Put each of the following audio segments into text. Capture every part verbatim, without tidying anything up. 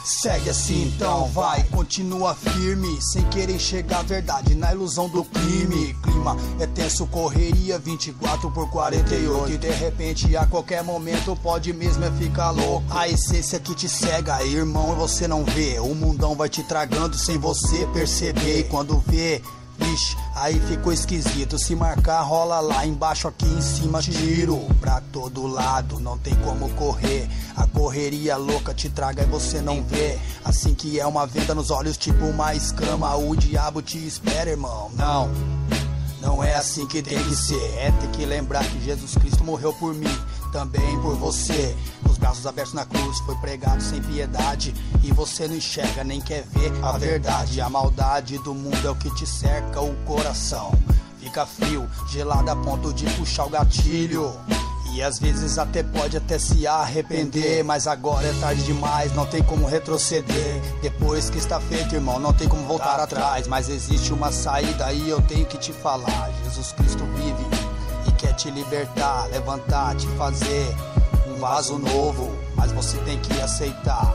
Segue assim então, vai, continua firme, sem querer enxergar a verdade na ilusão do crime. Clima é tenso, correria vinte e quatro por quarenta e oito, e de repente a qualquer momento pode mesmo é ficar louco. A essência que te cega, irmão, você não vê. O mundão vai te tragando sem você perceber. E quando vê, vixe, aí ficou esquisito. Se marcar, rola lá embaixo, aqui em cima, tiro pra todo lado, não tem como correr. A correria louca te traga e você não vê. Assim que é uma venda nos olhos, tipo uma escama. O diabo te espera, irmão. Não, não é assim que tem que ser. É ter que lembrar que Jesus Cristo morreu por mim, também por você. Os braços abertos na cruz, foi pregado sem piedade, e você não enxerga nem quer ver a verdade. A maldade do mundo é o que te cerca o coração. Fica frio, gelado a ponto de puxar o gatilho, e às vezes até pode até se arrepender. Mas agora é tarde demais, não tem como retroceder. Depois que está feito, irmão, não tem como voltar atrás. Mas existe uma saída e eu tenho que te falar. Jesus Cristo vive e quer te libertar, levantar, te fazer um vaso novo. Mas você tem que aceitar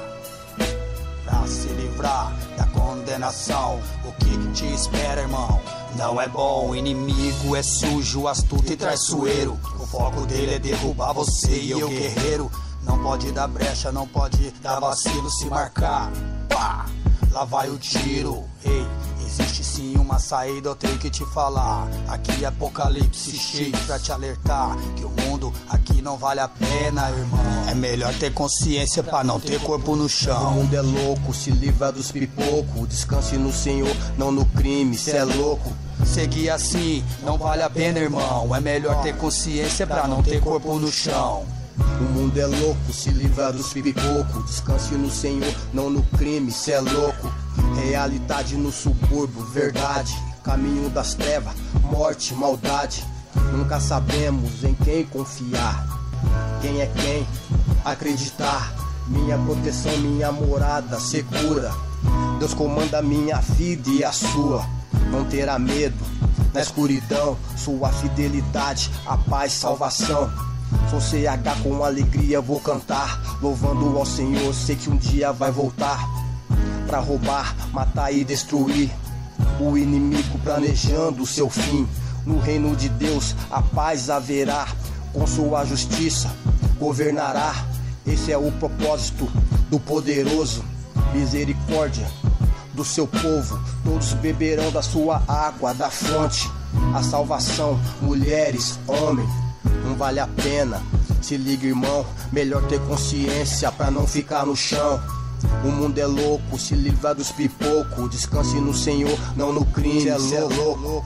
pra se livrar da condenação. O que te espera, irmão, não é bom. O inimigo é sujo, astuto e traiçoeiro. O foco dele é derrubar você e eu, guerreiro. Não pode dar brecha, não pode dar vacilo. Se marcar, pá, lá vai o tiro. Ei, existe sim uma saída, eu tenho que te falar. Aqui é apocalipse cheio pra te alertar que o mundo aqui não vale a pena, irmão. É melhor ter consciência pra não ter corpo no chão. O mundo é louco, se livra dos pipocos. Descanse no Senhor, não no crime, cê é louco. Seguir assim não vale a pena, irmão. É melhor ter consciência pra não ter corpo no chão. O mundo é louco, se livra dos pipocos. Descanse no Senhor, não no crime, cê é louco. Realidade no subúrbio, verdade. Caminho das trevas, morte, maldade. Nunca sabemos em quem confiar. Quem é quem? Acreditar. Minha proteção, minha morada segura. Deus comanda minha vida e a sua. Não terá medo na escuridão. Sua fidelidade, a paz, salvação. Sou C H, com alegria vou cantar, louvando ao Senhor, sei que um dia vai voltar pra roubar, matar e destruir o inimigo, planejando o seu fim. No reino de Deus a paz haverá, com sua justiça governará. Esse é o propósito do poderoso, misericórdia do seu povo. Todos beberão da sua água, da fonte. A salvação, mulheres, homens, não vale a pena. Se liga, irmão, melhor ter consciência pra não ficar no chão. O mundo é louco, se livra dos pipocos. Descanse no Senhor, não no crime, cê é louco.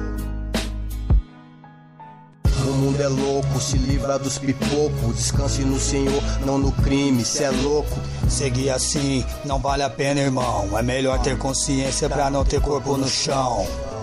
O mundo é louco, se livra dos pipocos. Descanse no Senhor, não no crime, cê é louco. Seguir assim não vale a pena, irmão. É melhor ter consciência pra não ter corpo no chão.